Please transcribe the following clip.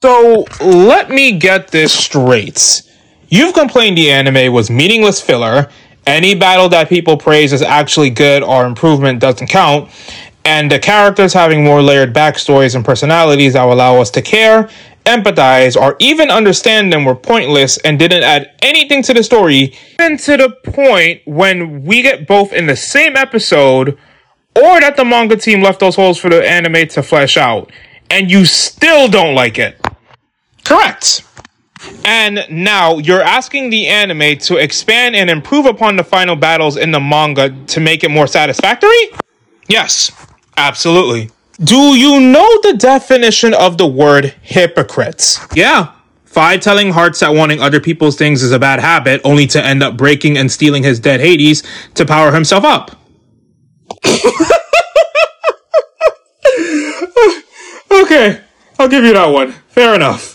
So, let me get this straight. You've complained the anime was meaningless filler, any battle that people praise as actually good or improvement doesn't count, and the characters having more layered backstories and personalities that will allow us to care, empathize, or even understand them were pointless and didn't add anything to the story, even to the point when we get both in the same episode, or that the manga team left those holes for the anime to flesh out, and you still don't like it. Correct. And now you're asking the anime to expand and improve upon the final battles in the manga to make it more satisfactory? Yes, absolutely. Do you know the definition of the word hypocrites? Yeah. 5 telling Hearts that wanting other people's things is a bad habit, only to end up breaking and stealing his dead Hades to power himself up. Okay, I'll give you that one. Fair enough.